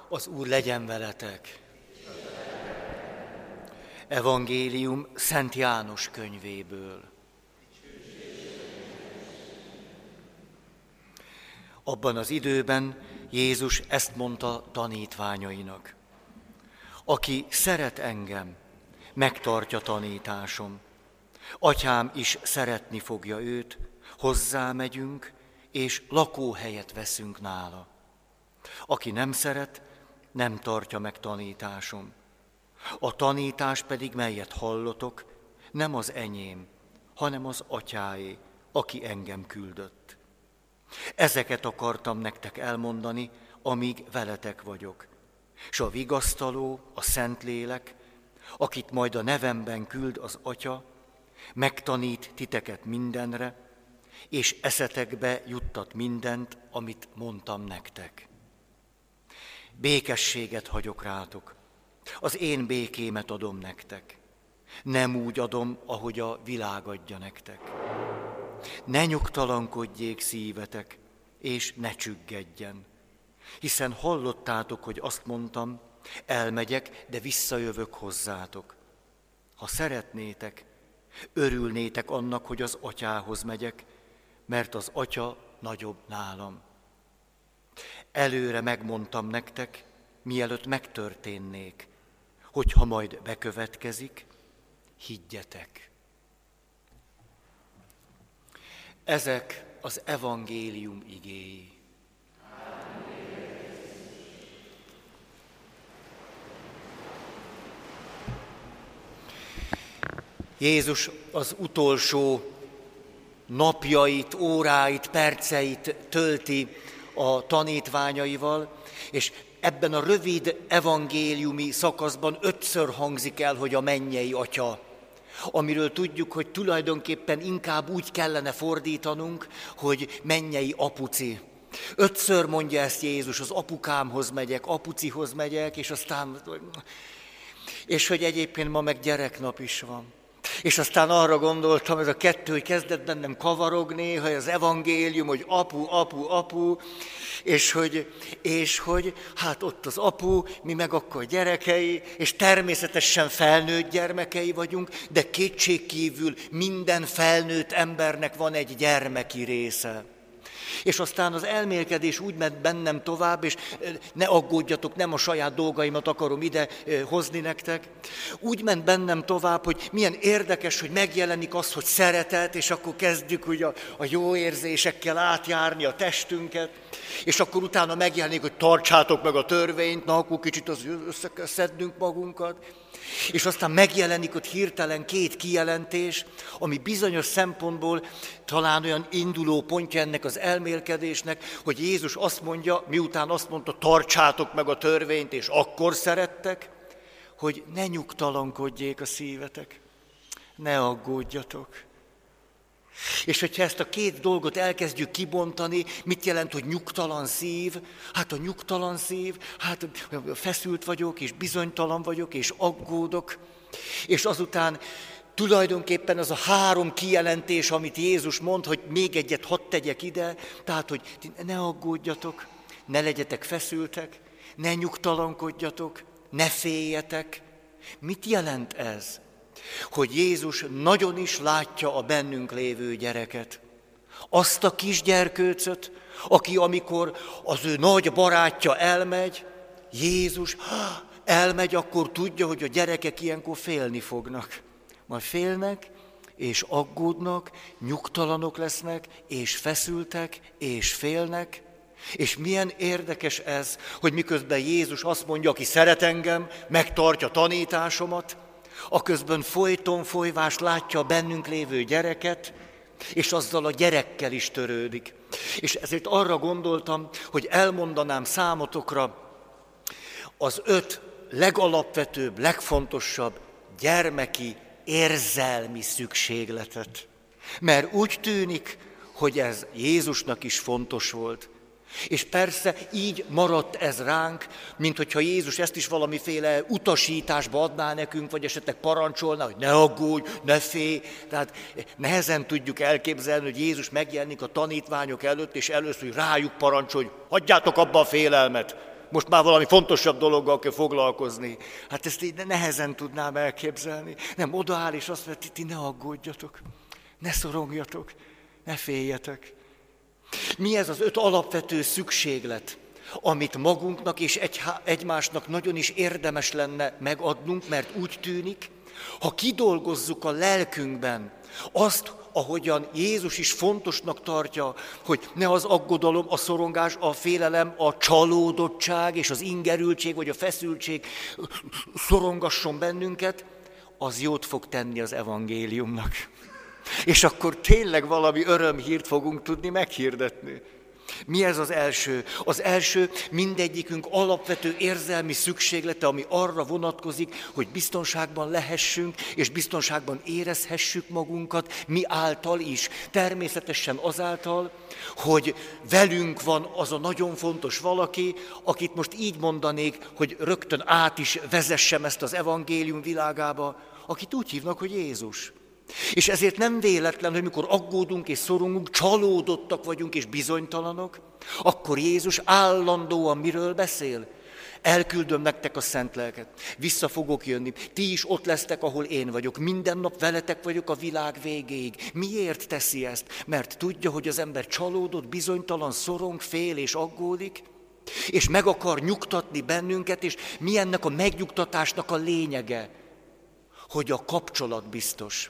Az Úr legyen veletek! Evangélium Szent János könyvéből. Abban az időben Jézus ezt mondta tanítványainak. Aki szeret engem, megtartja tanításom. Atyám is szeretni fogja őt, hozzá megyünk, és lakóhelyet veszünk nála. Aki nem szeret, nem tartja meg tanításom. A tanítás pedig, melyet hallotok, nem az enyém, hanem az Atyáé, aki engem küldött. Ezeket akartam nektek elmondani, amíg veletek vagyok. S a vigasztaló, a Szentlélek, akit majd a nevemben küld az Atya, megtanít titeket mindenre, és eszetekbe juttat mindent, amit mondtam nektek. Békességet hagyok rátok, az én békémet adom nektek. Nem úgy adom, ahogy a világ adja nektek. Ne nyugtalankodjék szívetek, és ne csüggedjen. Hiszen hallottátok, hogy azt mondtam, elmegyek, de visszajövök hozzátok. Ha szeretnétek, örülnétek annak, hogy az Atyához megyek, mert az Atya nagyobb nálam. Előre megmondtam nektek, mielőtt megtörténnék, hogyha majd bekövetkezik, higgyetek. Ezek az evangélium igéi. Jézus az utolsó napjait, óráit, perceit tölti a tanítványaival, és ebben a rövid evangéliumi szakaszban 5-ször hangzik el, hogy a mennyei Atya, amiről tudjuk, hogy tulajdonképpen inkább úgy kellene fordítanunk, hogy mennyei apuci. 5-ször mondja ezt Jézus, az apukámhoz megyek, apucihoz megyek, és hogy egyébként ma meg gyereknap is van. És aztán arra gondoltam, ez a kettő, hogy kezdett bennem kavarogni, hogy az evangélium, hogy apu, és hogy hát ott az apu, mi meg akkor gyerekei, és természetesen felnőtt gyermekei vagyunk, de kétségkívül minden felnőtt embernek van egy gyermeki része. És aztán az elmélkedés úgy ment bennem tovább, és ne aggódjatok, nem a saját dolgaimat akarom ide hozni nektek. Úgy ment bennem tovább, hogy milyen érdekes, hogy megjelenik az, hogy szeretet, és akkor kezdjük ugye a jó érzésekkel átjárni a testünket, és akkor utána megjelenik, hogy tartsátok meg a törvényt, na akkor kicsit az össze kell szednünk magunkat. És aztán megjelenik ott hirtelen 2 kijelentés, ami bizonyos szempontból talán olyan induló pontja ennek az elmélkedésnek, hogy Jézus azt mondja, miután azt mondta, tartsátok meg a törvényt, és akkor szerettek, hogy ne nyugtalankodjék a szívetek, ne aggódjatok. És hogyha ezt a 2 dolgot elkezdjük kibontani, mit jelent, hogy nyugtalan szív? Hát a nyugtalan szív, hát feszült vagyok, és bizonytalan vagyok, és aggódok. És azután tulajdonképpen az a 3 kijelentés, amit Jézus mond, hogy még egyet hadd tegyek ide, tehát, hogy ne aggódjatok, ne legyetek feszültek, ne nyugtalankodjatok, ne féljetek. Mit jelent ez? Hogy Jézus nagyon is látja a bennünk lévő gyereket. Azt a kisgyerkőcöt, aki amikor az ő nagy barátja elmegy, Jézus elmegy, akkor tudja, hogy a gyerekek ilyenkor félni fognak. Majd félnek, és aggódnak, nyugtalanok lesznek, és feszültek, és félnek. És milyen érdekes ez, hogy miközben Jézus azt mondja, aki szeret engem, megtartja tanításomat, aközben folyton folyvás látja a bennünk lévő gyereket, és azzal a gyerekkel is törődik. És ezért arra gondoltam, hogy elmondanám számotokra az 5 legalapvetőbb, legfontosabb gyermeki érzelmi szükségletet. Mert úgy tűnik, hogy ez Jézusnak is fontos volt. És persze így maradt ez ránk, mint hogyha Jézus ezt is valamiféle utasításba adná nekünk, vagy esetleg parancsolna, hogy ne aggódj, ne félj. Tehát nehezen tudjuk elképzelni, hogy Jézus megjelenik a tanítványok előtt, és először rájuk parancsol, hogy hagyjátok abba a félelmet. Most már valami fontosabb dologgal kell foglalkozni. Hát ezt így nehezen tudnám elképzelni. Nem, odaáll és azt mondja, ti ne aggódjatok, ne szorongjatok, ne féljetek. Mi ez az 5 alapvető szükséglet, amit magunknak és egymásnak nagyon is érdemes lenne megadnunk, mert úgy tűnik, ha kidolgozzuk a lelkünkben azt, ahogyan Jézus is fontosnak tartja, hogy ne az aggodalom, a szorongás, a félelem, a csalódottság és az ingerültség vagy a feszültség szorongasson bennünket, az jót fog tenni az evangéliumnak. És akkor tényleg valami örömhírt fogunk tudni meghirdetni. Mi ez az első? Az első mindegyikünk alapvető érzelmi szükséglete, ami arra vonatkozik, hogy biztonságban lehessünk, és biztonságban érezhessük magunkat, mi által is. Természetesen azáltal, hogy velünk van az a nagyon fontos valaki, akit most így mondanék, hogy rögtön át is vezessem ezt az evangélium világába, akit úgy hívnak, hogy Jézus. És ezért nem véletlen, hogy mikor aggódunk és szorongunk, csalódottak vagyunk és bizonytalanok, akkor Jézus állandóan miről beszél? Elküldöm nektek a szent lelket, vissza fogok jönni, ti is ott lesztek, ahol én vagyok, minden nap veletek vagyok a világ végéig. Miért teszi ezt? Mert tudja, hogy az ember csalódott, bizonytalan, szorong, fél és aggódik, és meg akar nyugtatni bennünket, és mi ennek a megnyugtatásnak a lényege? Hogy a kapcsolat biztos.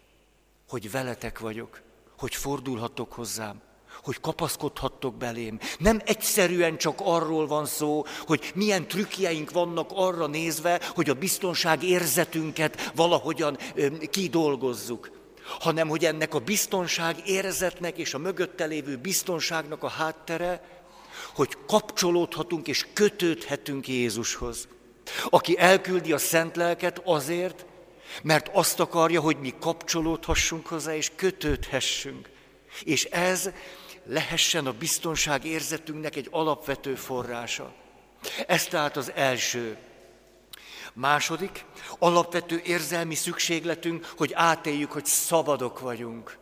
Hogy veletek vagyok, hogy fordulhattok hozzám, hogy kapaszkodhattok belém. Nem egyszerűen csak arról van szó, hogy milyen trükkjeink vannak arra nézve, hogy a biztonság érzetünket valahogyan kidolgozzuk, hanem hogy ennek a biztonság érzetnek és a mögötte lévő biztonságnak a háttere, hogy kapcsolódhatunk és kötődhetünk Jézushoz, aki elküldi a szent lelket azért, mert azt akarja, hogy mi kapcsolódhassunk hozzá, és kötődhessünk. És ez lehessen a biztonság érzetünknek egy alapvető forrása. Ez tehát az első. Második, alapvető érzelmi szükségletünk, hogy átéljük, hogy szabadok vagyunk.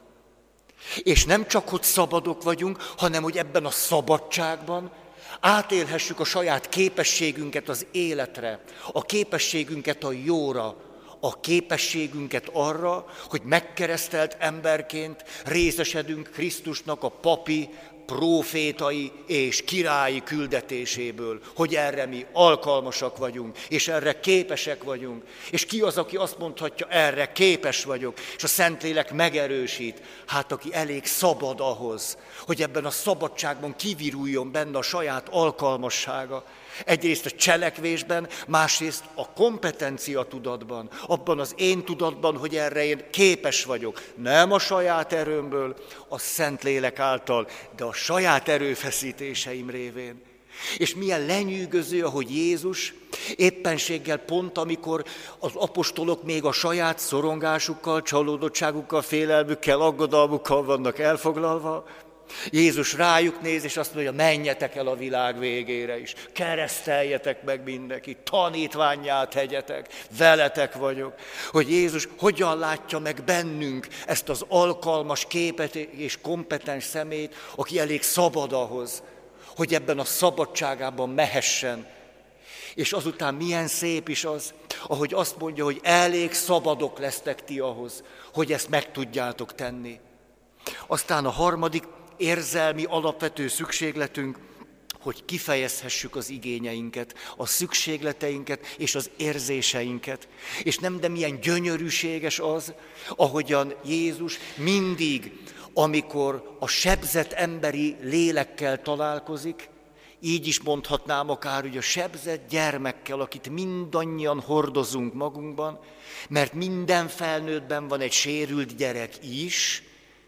És nem csak, hogy szabadok vagyunk, hanem, hogy ebben a szabadságban átélhessük a saját képességünket az életre, a képességünket a jóra, a képességünket arra, hogy megkeresztelt emberként részesedünk Krisztusnak a papi, prófétai és királyi küldetéséből, hogy erre mi alkalmasak vagyunk, és erre képesek vagyunk. És ki az, aki azt mondhatja, erre képes vagyok, és a Szentlélek megerősít, hát aki elég szabad ahhoz, hogy ebben a szabadságban kiviruljon benne a saját alkalmassága. Egyrészt a cselekvésben, másrészt a kompetencia tudatban, abban az én tudatban, hogy erre én képes vagyok. Nem a saját erőmből, a Szentlélek által, de a saját erőfeszítéseim révén. És milyen lenyűgöző, ahogy Jézus éppenséggel pont, amikor az apostolok még a saját szorongásukkal, csalódottságukkal, félelmükkel, aggodalmukkal vannak elfoglalva, Jézus rájuk néz, és azt mondja, menjetek el a világ végére is, kereszteljetek meg mindenkit, tanítvánnyá tegyetek, veletek vagyok. Hogy Jézus hogyan látja meg bennünk ezt az alkalmas képet és kompetens szemét, aki elég szabad ahhoz, hogy ebben a szabadságában mehessen. És azután milyen szép is az, ahogy azt mondja, hogy elég szabadok lesztek ti ahhoz, hogy ezt meg tudjátok tenni. Aztán a harmadik érzelmi alapvető szükségletünk, hogy kifejezhessük az igényeinket, a szükségleteinket és az érzéseinket. És nem, de milyen gyönyörűséges az, ahogyan Jézus mindig, amikor a sebzett emberi lélekkel találkozik, így is mondhatnám akár, hogy a sebzett gyermekkel, akit mindannyian hordozunk magunkban, mert minden felnőttben van egy sérült gyerek is,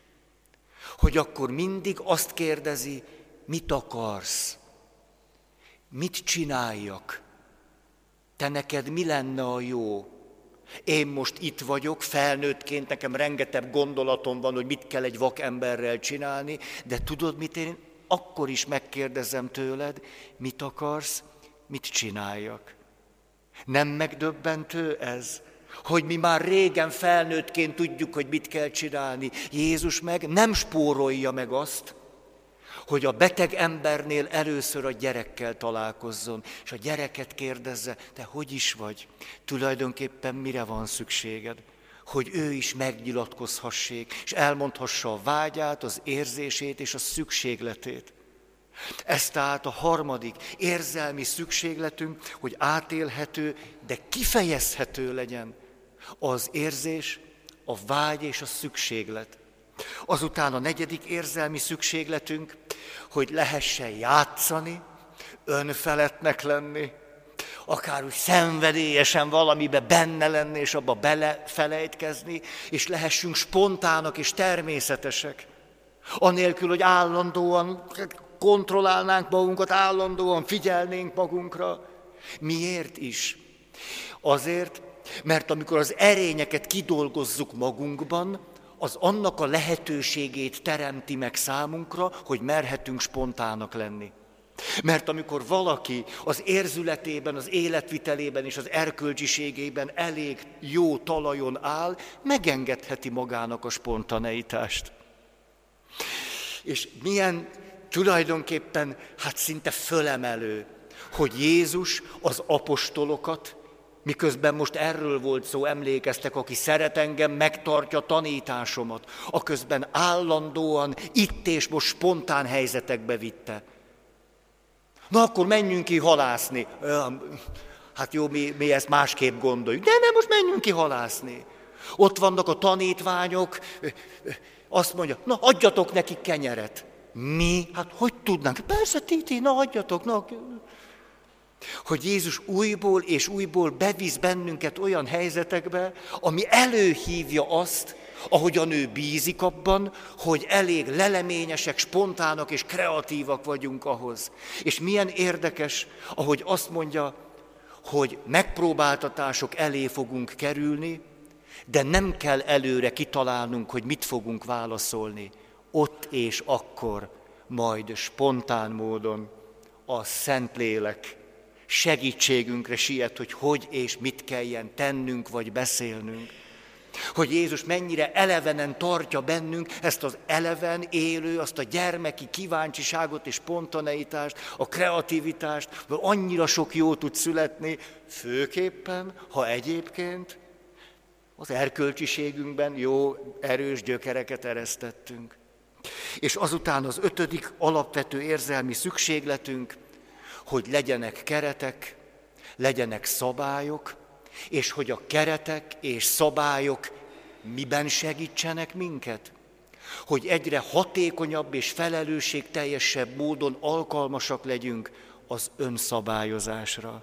hogy akkor mindig azt kérdezi, mit akarsz, mit csináljak, te neked mi lenne a jó. Én most itt vagyok, felnőttként, nekem rengeteg gondolatom van, hogy mit kell egy vakemberrel csinálni, de tudod mit, én akkor is megkérdezem tőled, mit akarsz, mit csináljak. Nem megdöbbentő ez? Hogy mi már régen felnőttként tudjuk, hogy mit kell csinálni. Jézus meg nem spórolja meg azt, hogy a beteg embernél először a gyerekkel találkozzon, és a gyereket kérdezze, te hogy is vagy? Tulajdonképpen mire van szükséged? Hogy ő is megnyilatkozhassék, és elmondhassa a vágyát, az érzését és a szükségletét. Ez tehát a harmadik érzelmi szükségletünk, hogy átélhető, de kifejezhető legyen az érzés, a vágy és a szükséglet. Azután a negyedik érzelmi szükségletünk, hogy lehessen játszani, önfeledtnek lenni, akár úgy szenvedélyesen valamibe benne lenni, és abba belefelejtkezni, és lehessünk spontának és természetesek. Anélkül, hogy állandóan kontrollálnánk magunkat, állandóan figyelnénk magunkra. Miért is? Azért, mert amikor az erényeket kidolgozzuk magunkban, az annak a lehetőségét teremti meg számunkra, hogy merhetünk spontának lenni. Mert amikor valaki az érzületében, az életvitelében és az erkölcsiségében elég jó talajon áll, megengedheti magának a spontaneitást. És milyen tulajdonképpen, szinte fölemelő, hogy Jézus az apostolokat, miközben most erről volt szó, emlékeztek, aki szeret engem, megtartja tanításomat, aközben állandóan itt és most spontán helyzetekbe vitte. Na akkor menjünk ki halászni. Hát jó, mi ezt másképp gondoljuk. De most menjünk ki halászni. Ott vannak a tanítványok, azt mondja, na adjatok nekik kenyeret. Mi? Hát hogy tudnánk? Persze, Titi, na adjatok, na. Hogy Jézus újból és újból bevisz bennünket olyan helyzetekbe, ami előhívja azt, ahogyan ő bízik abban, hogy elég leleményesek, spontának és kreatívak vagyunk ahhoz. És milyen érdekes, ahogy azt mondja, hogy megpróbáltatások elé fogunk kerülni, de nem kell előre kitalálnunk, hogy mit fogunk válaszolni. Ott és akkor, majd spontán módon a Szentlélek segítségünkre siet, hogy és mit kelljen tennünk vagy beszélnünk. Hogy Jézus mennyire elevenen tartja bennünk ezt az eleven élő, azt a gyermeki kíváncsiságot és spontaneitást, a kreativitást, mert annyira sok jó tud születni, főképpen, ha egyébként az erkölcsiségünkben jó, erős gyökereket eresztettünk. És azután az 5. alapvető érzelmi szükségletünk, hogy legyenek keretek, legyenek szabályok, és hogy a keretek és szabályok miben segítsenek minket? Hogy egyre hatékonyabb és felelősségteljesebb módon alkalmasak legyünk az önszabályozásra.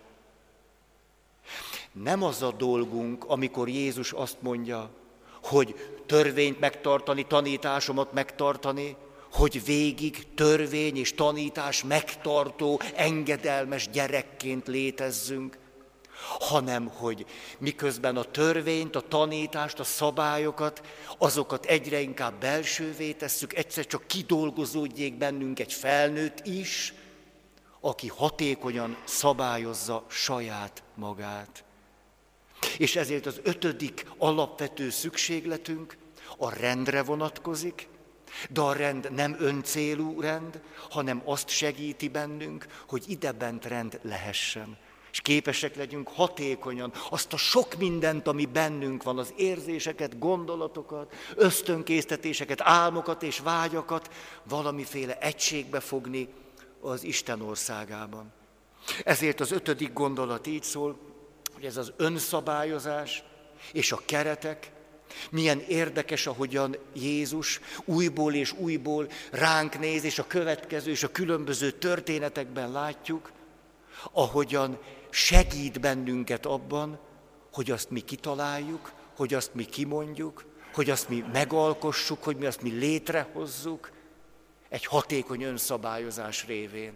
Nem az a dolgunk, amikor Jézus azt mondja, hogy törvényt megtartani, tanításomat megtartani, hogy végig törvény és tanítás megtartó, engedelmes gyerekként létezzünk, hanem hogy miközben a törvényt, a tanítást, a szabályokat, azokat egyre inkább belsővé tesszük, egyszer csak kidolgozódjék bennünk egy felnőtt is, aki hatékonyan szabályozza saját magát. És ezért az 5. alapvető szükségletünk a rendre vonatkozik, de a rend nem öncélú rend, hanem azt segíti bennünk, hogy idebent rend lehessen. És képesek legyünk hatékonyan azt a sok mindent, ami bennünk van, az érzéseket, gondolatokat, ösztönkésztetéseket, álmokat és vágyakat valamiféle egységbe fogni az Isten országában. Ezért az 5. gondolat így szól, hogy ez az önszabályozás és a keretek, milyen érdekes, ahogyan Jézus újból és újból ránk néz, és a következő és a különböző történetekben látjuk, ahogyan segít bennünket abban, hogy azt mi kitaláljuk, hogy azt mi kimondjuk, hogy azt mi megalkossuk, hogy mi azt mi létrehozzuk egy hatékony önszabályozás révén.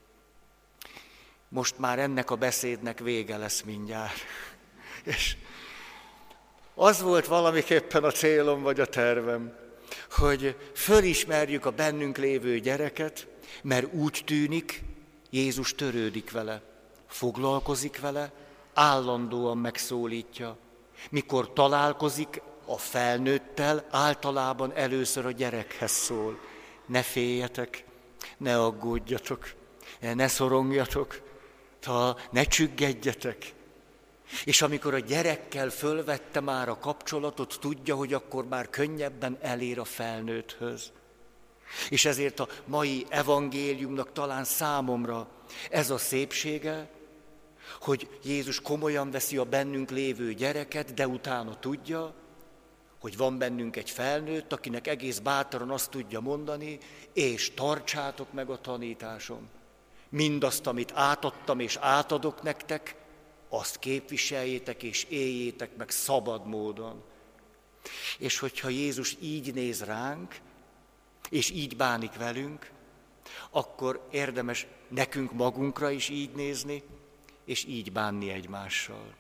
Most már ennek a beszédnek vége lesz mindjárt. És az volt valamiképpen a célom vagy a tervem, hogy fölismerjük a bennünk lévő gyereket, mert úgy tűnik, Jézus törődik vele, foglalkozik vele, állandóan megszólítja. Mikor találkozik a felnőttel, általában először a gyerekhez szól. Ne féljetek, Ne aggódjatok, ne szorongjatok, ne csüggedjetek. És amikor a gyerekkel fölvette már a kapcsolatot, tudja, hogy akkor már könnyebben elér a felnőtthöz. És ezért a mai evangéliumnak talán számomra ez a szépsége, hogy Jézus komolyan veszi a bennünk lévő gyereket, de utána tudja, hogy van bennünk egy felnőtt, akinek egész bátran azt tudja mondani, és tartsátok meg a tanításom. Mindazt, amit átadtam és átadok nektek, azt képviseljétek és éljétek meg szabad módon. És hogyha Jézus így néz ránk, és így bánik velünk, akkor érdemes nekünk magunkra is így nézni, és így bánni egymással.